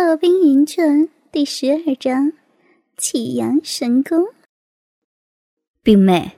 洛宾云传第12章启阳神功。 冰妹，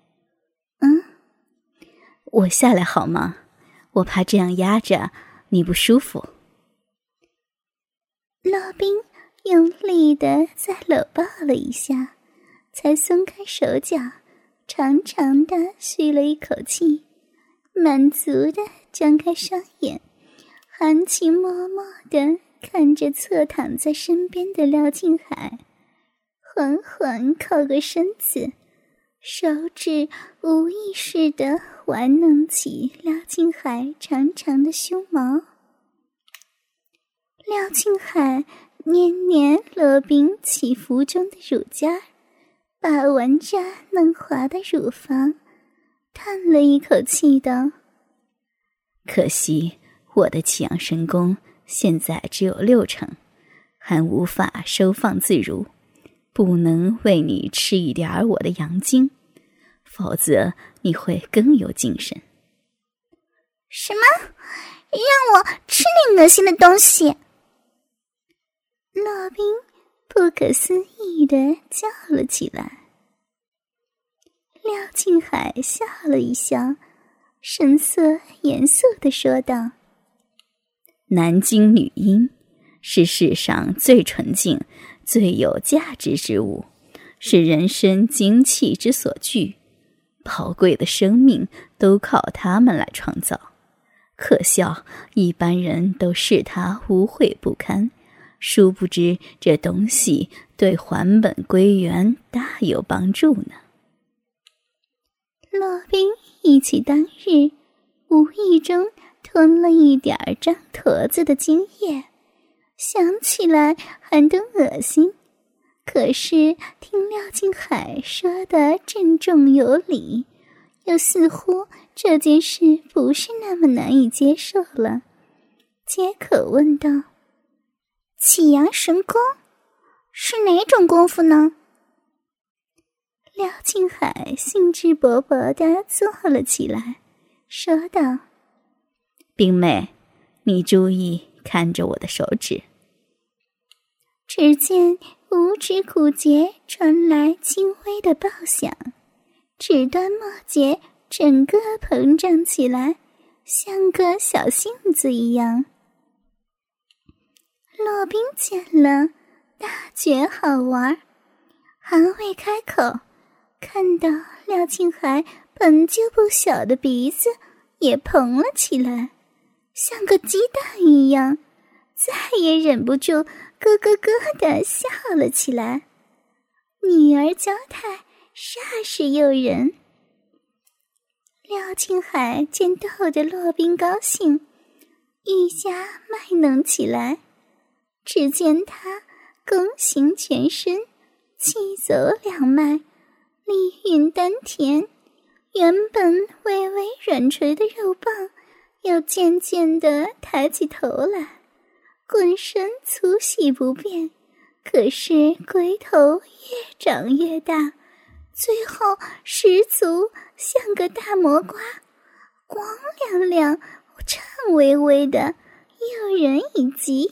我下来好吗？我怕这样压着你不舒服。 洛宾用力地再搂抱了一下，才松开手脚，长长地吁了一口气，满足地张开双眼，含情脉脉地看着侧躺在身边的廖静海，缓缓靠过身子，手指无意识地玩弄起廖静海长长的胸毛。廖静海捏捏洛宾起伏中的乳尖，把玩着嫩滑的乳房，叹了一口气道： 可惜我的启阳神功现在只有60%，还无法收放自如，不能为你吃一点我的阳精，否则你会更有精神。 什么？让我吃你恶心的东西！ 洛宾不可思议地叫了起来。廖静海笑了一笑，神色严肃地说道： 男精女阴是世上最纯净最有价值之物，是人生精气之所聚，宝贵的生命都靠它们来创造，可笑一般人都视它污秽不堪，殊不知这东西对还本归元大有帮助呢。 洛宾忆起当日无意中吞了一点张坨子的精液，想起来还都恶心，可是听廖静海说的郑重有礼，又似乎这件事不是那么难以接受了，接口问道： 启阳神功是哪种功夫呢？ 廖静海兴致勃勃地坐了起来，说道： 冰妹，你注意看着我的手指。 只见五指骨节传来轻微的爆响，指端末节整个膨胀起来，像个小杏子一样。洛宾见了大觉好玩，还未开口，看到廖静海本就不小的鼻子也膨了起来，像个鸡蛋一样，再也忍不住咯咯咯地笑了起来。女儿娇态，煞是诱人。廖静海见逗得洛宾高兴，愈加卖弄起来。只见他弓行全身，气走两脉，力运丹田，原本微微软垂的肉棒又渐渐地抬起头来，浑身粗细不变，可是龟头越长越大，最后十足像个大魔瓜，光亮亮颤巍巍的，诱人以极。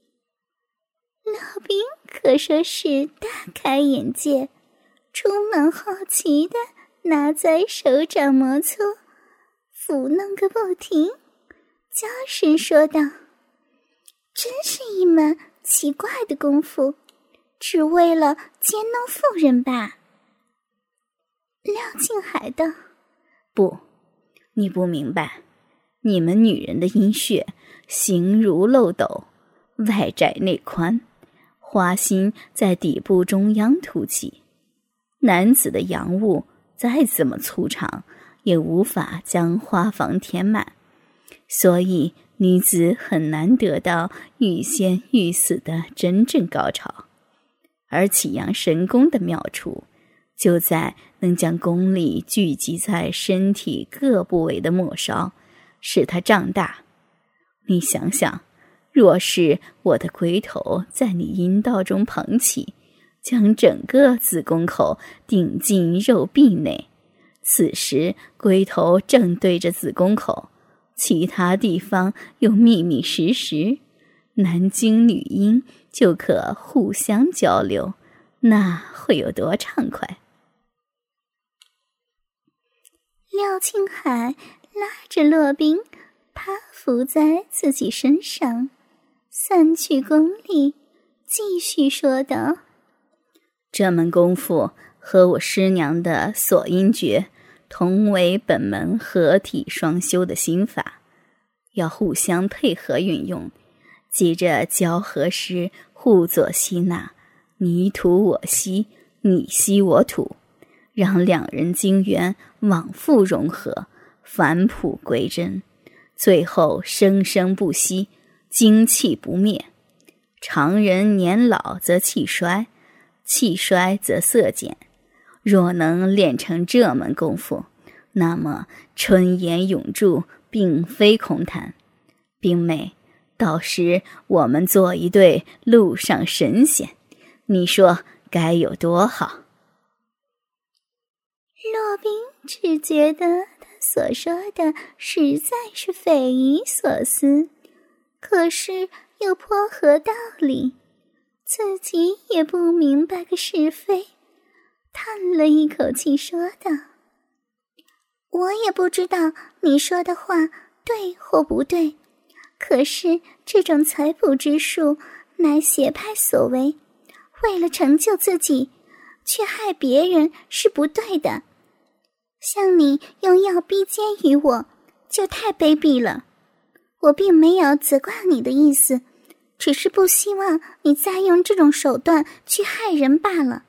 洛宾可说是大开眼界，充满好奇的拿在手掌摩搓，抚弄个不停，娇声说道：真是一门奇怪的功夫，只为了奸弄妇人吧？廖静海道： 不，你不明白，你们女人的阴血形如漏斗，外窄内宽，花心在底部中央凸起，男子的阳物再怎么粗长，也无法将花房填满，所以女子很难得到欲仙欲死的真正高潮。而启阳神功的妙处，就在能将功力聚集在身体各部位的末梢，使它胀大。你想想，若是我的龟头在你阴道中膨起，将整个子宫口顶进肉壁内，此时龟头正对着子宫口，其他地方又密密实实， 男精女阴就可互相交流，那会有多畅快？ 廖庆海拉着骆宾趴伏在自己身上，散去功力，继续说道： 这门功夫和我师娘的锁阴诀同为本门合体双修的心法，要互相配合运用，即着交合时互作吸纳，你吐我吸，你吸我吐，让两人精元往复融合，返璞归真，最后生生不息，精气不灭。常人年老则气衰，气衰则色减，若能练成这门功夫，那么春颜永驻并非空谈。冰妹，到时我们做一对陆上神仙，你说该有多好？ 骆宾只觉得他所说的实在是匪夷所思，可是又颇合道理，自己也不明白个是非，叹了一口气说道：我也不知道你说的话对或不对，可是这种采补之术乃邪派所为，为了成就自己却害别人是不对的。像你用药逼奸于我，就太卑鄙了。我并没有责怪你的意思，只是不希望你再用这种手段去害人罢了。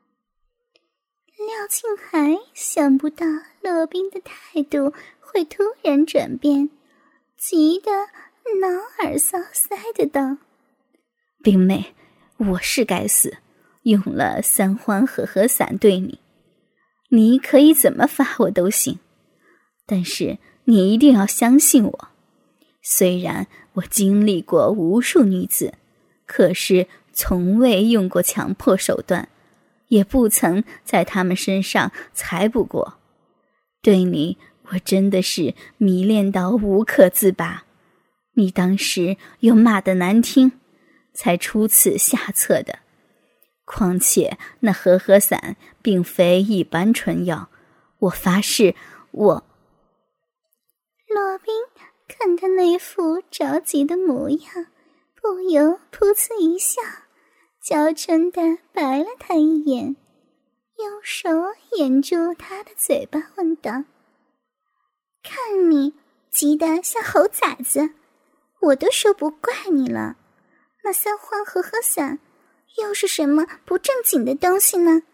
廖庆海想不到骆宾的态度会突然转变，急得挠耳搔腮的道： 冰妹，我是该死，用了三欢和合散对你，你可以怎么罚我都行，但是你一定要相信我。虽然我经历过无数女子，可是从未用过强迫手段，也不曾在她们身上采补过。对你，我真的是迷恋到无可自拔。你当时又骂得难听，才出此下策的。况且那和合散并非一般春药，我发誓我…… 骆宾看他那副着急的模样，不由噗呲一笑，娇嗔地白了他一眼，用手掩住他的嘴巴问道：看你急得像猴崽子，我都说不怪你了。那三欢和合散又是什么不正经的东西呢？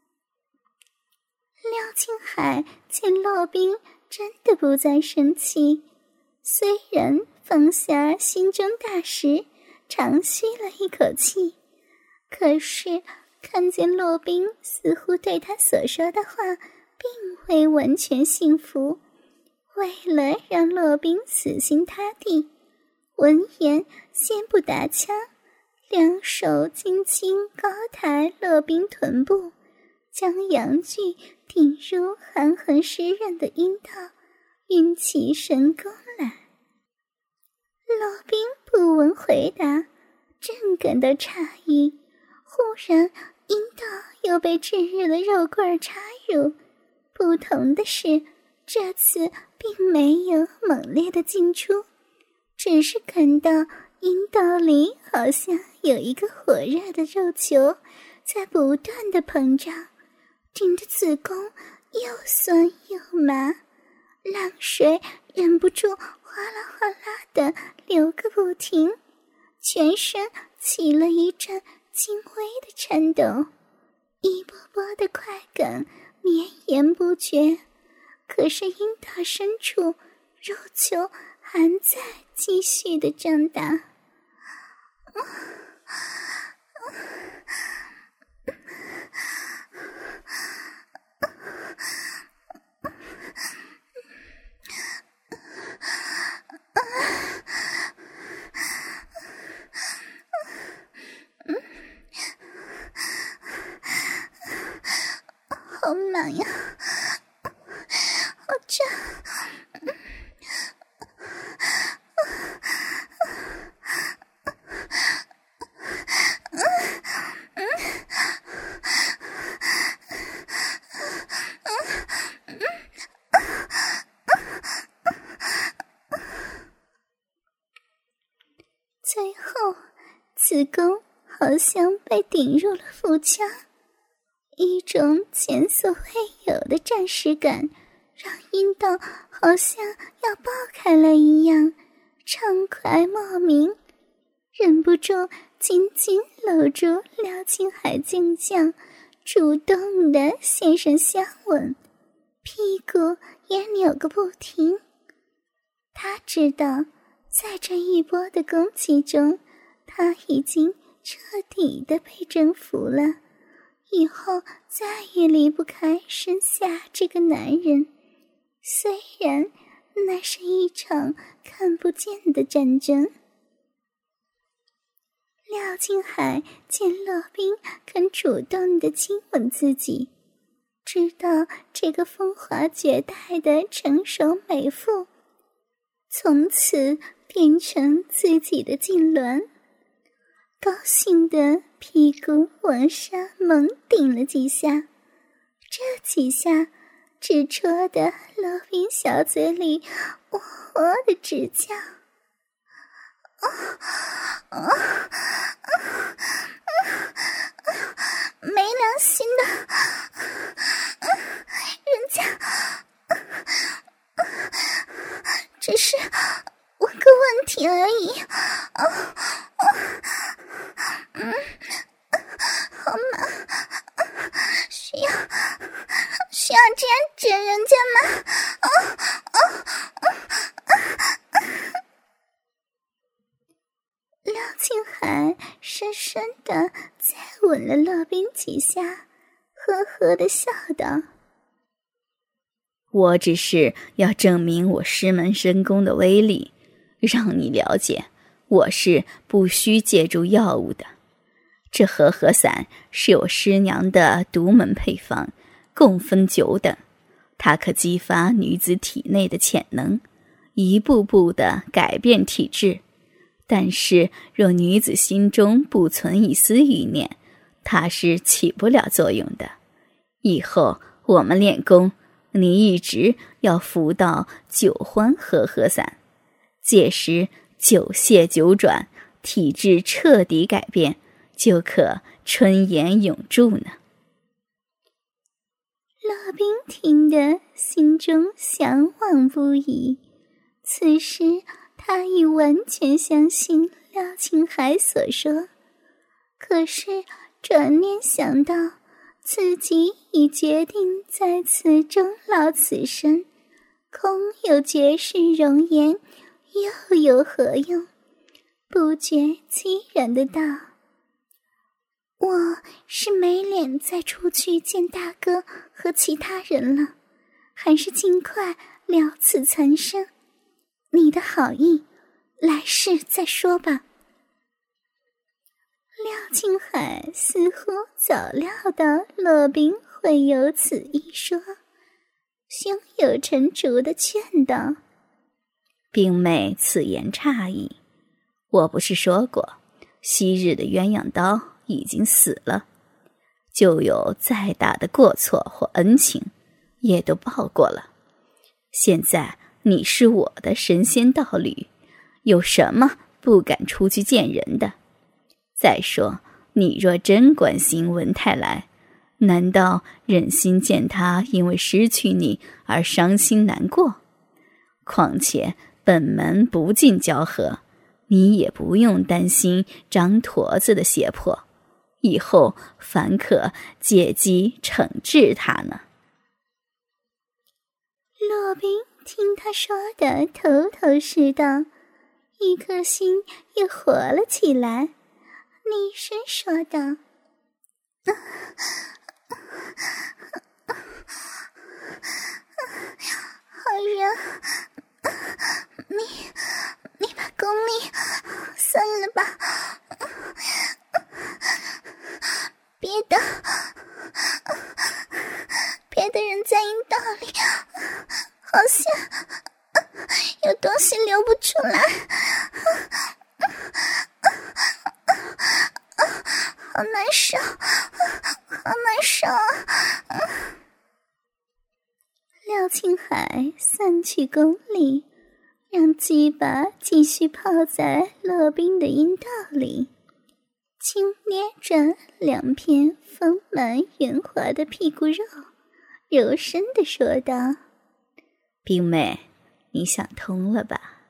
廖庆海见骆宾真的不再生气，虽然放下心中大石，长吁了一口气，可是看见骆宾似乎对他所说的话并未完全信服，为了让骆宾死心塌地，闻言先不打枪，两手轻轻高抬骆宾臀部，将阳具顶入含痕湿润的阴道，运起神功来。骆宾不闻回答，正感到诧异，忽然阴道又被炙热的肉棍插入。不同的是，这次并没有猛烈的进出，只是感到阴道里好像有一个火热的肉球在不断的膨胀，顶得子宫又酸又麻，浪水忍不住哗啦哗啦的流个不停，全身起了一阵轻微的颤抖，一波波的快感绵延不绝，可是阴道深处肉球还在继续的胀大。好满呀，好胀。 子宫好像被顶入了腹腔，一种前所未有的暂时感让阴道好像要爆开了一样，畅快莫名，忍不住紧紧搂住廖庆海镜像，主动地献上香吻，屁股也扭个不停。他知道在这一波的攻击中，他已经彻底的被征服了，以后再也离不开身下这个男人。虽然那是一场看不见的战争。廖庆海见骆宾肯主动地亲吻自己，知道这个风华绝代的成熟美妇从此变成自己的痉挛，高兴的屁股往上猛顶了几下，这几下只戳得骆宾小嘴里喔喔的直叫。没良心的，人家只是问个问题而已。好吗？需要这样整人家吗？廖庆海深深地再吻了骆宾几下，呵呵地笑道： 我只是要证明我师门神功的威力，让你了解我是不需借助药物的。这和合散是我师娘的独门配方，共分9等，它可激发女子体内的潜能，一步步地改变体质。但是若女子心中不存一丝欲念，它是起不了作用的。以后我们练功，你一直要服到9欢和散，届时9泻9转，体质彻底改变，就可春颜永驻呢。 骆宾听得心中向往不已，此时他已完全相信廖庆海所说，可是转念想到自己已决定在此终老此生，空有绝世容颜，又有何用？不觉凄然的道：我是没脸再出去见大哥和其他人了，还是尽快了此残生。你的好意，来世再说吧。廖庆海似乎早料到骆宾会有此一说，胸有成竹地劝道： 并妹此言差矣，我不是说过昔日的鸳鸯刀已经死了，就有再大的过错或恩情也都报过了。现在你是我的神仙道侣，有什么不敢出去见人的？再说你若真关心文泰来，难道忍心见他因为失去你而伤心难过？况且本门不尽交合，你也不用担心张驼子的胁迫，以后反可借机惩治他呢。 骆宾听他说的头头是道，一颗心也活了起来，厉声说道：好人，你把功力算了吧，别的人在阴道里好像有东西流不出来，好难受，好难受啊！廖庆海散去功力，让鸡巴继续泡在骆宾的阴道里， 轻捏着两片丰满圆滑的屁股肉，柔声地说道： 冰妹，你想通了吧？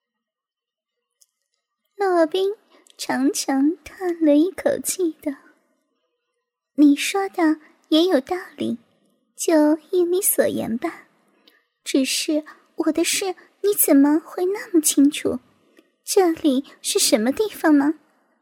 洛宾长长叹了一口气道：你说的也有道理，就依你所言吧。只是我的事你怎么会那么清楚？这里是什么地方吗？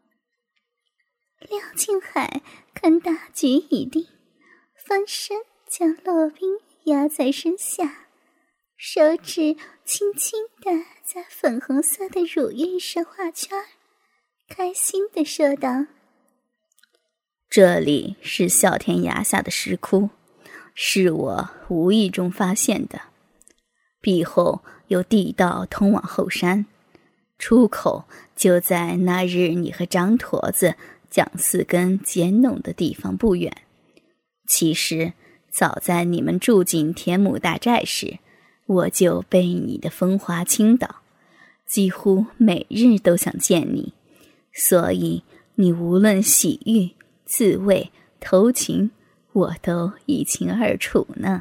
廖庆海看大局已定，翻身将洛宾压在身下，手指轻轻地在粉红色的乳晕上画圈，开心地说道： 这里是哮天崖下的石窟，是我无意中发现的。壁后有地道通往后山，出口就在那日你和张驼子将4根结弄的地方不远。其实早在你们住进天母大寨时，我就被你的风华倾倒，几乎每日都想见你，所以你无论洗浴、自慰、偷情，我都一清二楚呢。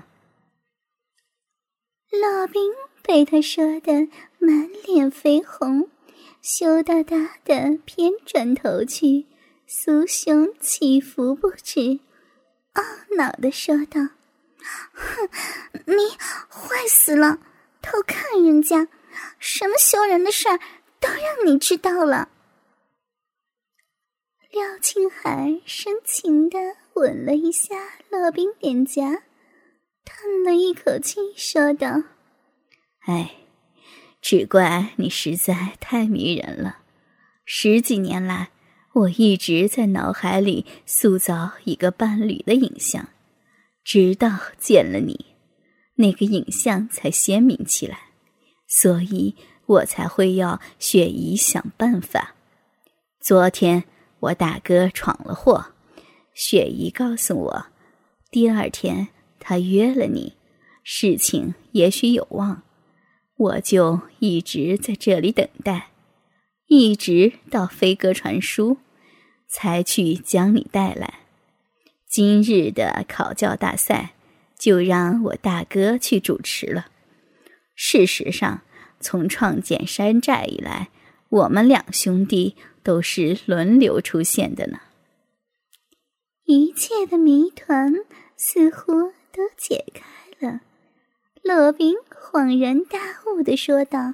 洛宾被他说得满脸绯红，羞答答地偏转头去，酥胸起伏不止，懊恼地说道：哼，你坏死了，偷看人家，什么羞人的事儿都让你知道了。廖庆海深情地吻了一下洛宾脸颊，叹了一口气说道： 哎，只怪你实在太迷人了。10几年来，我一直在脑海里塑造一个伴侣的影像，直到见了你，那个影像才鲜明起来，所以我才会要雪姨想办法。昨天我大哥闯了祸，雪姨告诉我，第2天他约了你，事情也许有望。我就一直在这里等待，一直到飞鸽传书，才去将你带来。今日的考教大赛，就让我大哥去主持了。事实上，从创建山寨以来，我们2兄弟都是轮流出现的呢。 一切的谜团似乎都解开了。洛宾恍然大悟地说道：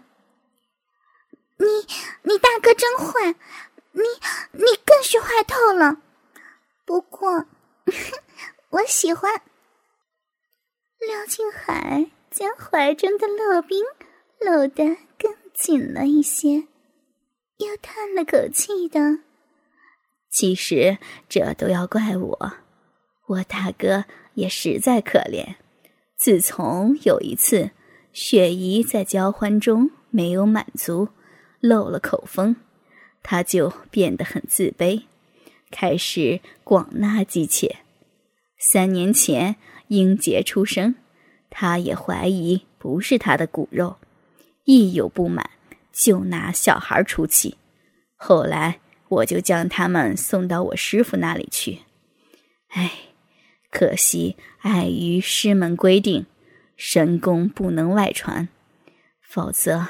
你大哥真坏，你更是坏透了。不过我喜欢。廖庆海将怀中的洛宾搂得更紧了一些，又叹了口气道： 其实这都要怪我大哥也实在可怜。自从有一次雪姨在交欢中没有满足，漏了口风，他就变得很自卑，开始广纳姬妾。3年前英杰出生，他也怀疑不是他的骨肉，一有不满就拿小孩出气。后来我就将他们送到我师傅那里去。可惜碍于师门规定，神功不能外传，否则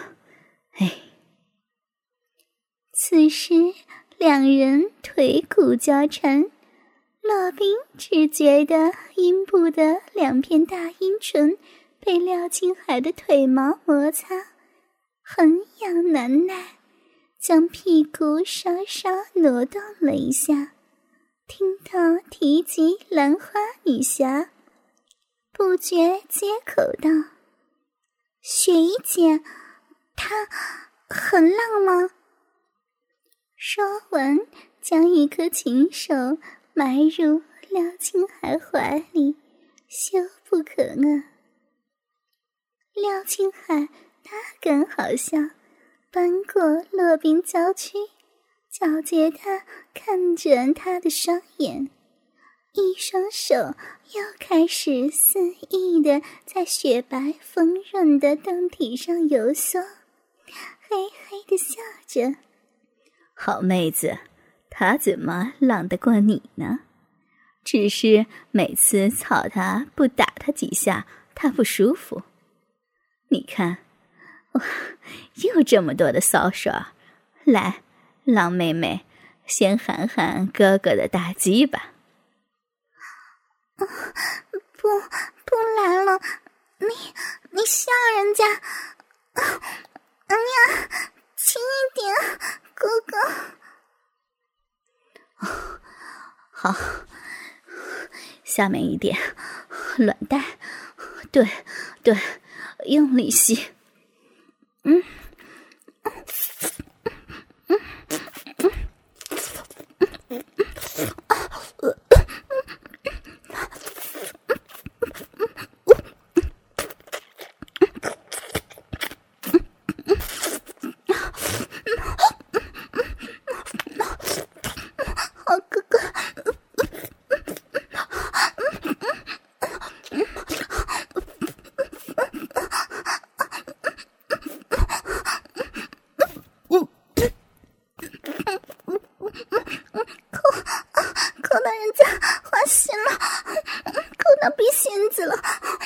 此时2人腿骨交缠，洛宾只觉得阴部的2片大阴唇被廖庆海的腿毛摩擦，很痒难耐，将屁股稍稍挪动了一下。听到提及兰花女侠，不觉接口道：雪姨姐，她很浪吗？说完，将一颗琴手埋入廖庆海怀里，羞不可遏。廖庆海大感好笑，搬过洛宾娇躯，皎洁地看着他的双眼，一双手又开始肆意地在雪白丰润的胴体上游梭，嘿嘿地笑着。 好妹子， 他怎么浪得过你呢？只是每次操他不打他几下，他不舒服。你看，哇，又这么多的骚手，来，浪妹妹，先喊喊哥哥的大鸡吧。 不来了，你吓人家，呀，轻一点，哥哥。 好，下面一点，卵带，对，用力吸， 好哥哥。扣到人家花心了，扣到鼻心子了。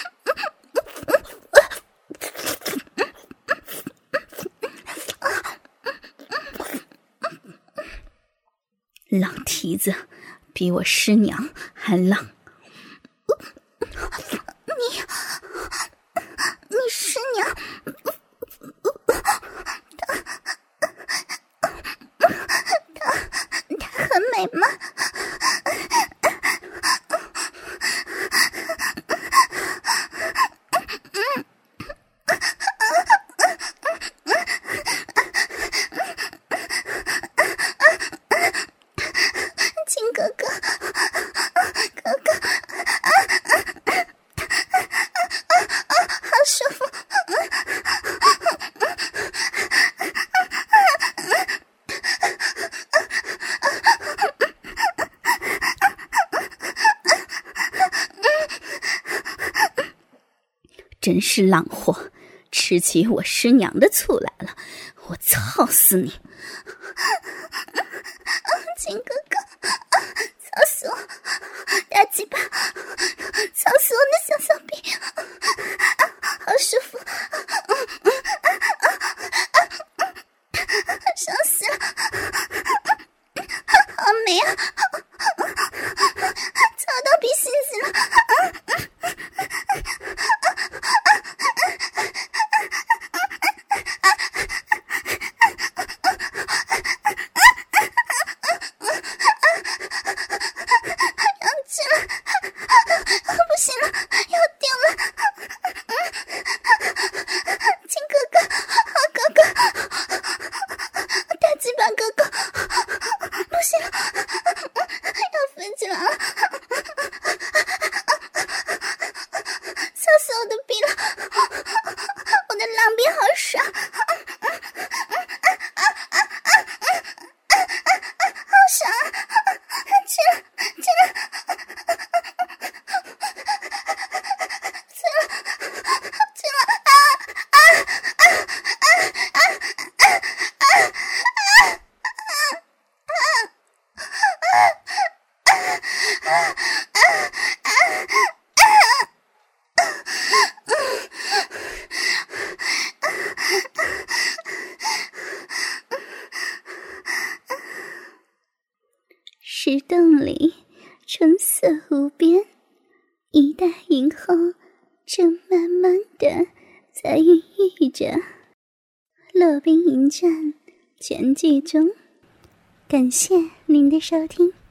浪蹄子，比我师娘还浪。 你师娘，她很美吗？亲哥哥，好舒服。 真是浪货，吃起我师娘的醋来了，我操死你！ 亲哥哥，操死我！大鸡巴，操死我的小小臂，好舒服，爽死了，好美啊！操到鼻心子了。不行了，要掉了！亲哥哥，好哥哥，大鸡巴哥哥，不行了，要飞起来了！笑死我的逼了，我的浪逼好爽！好爽啊！去了！ 石洞里春色无边，一代云后正慢慢的在孕育着。洛宾迎战全剧终，感谢您的收听。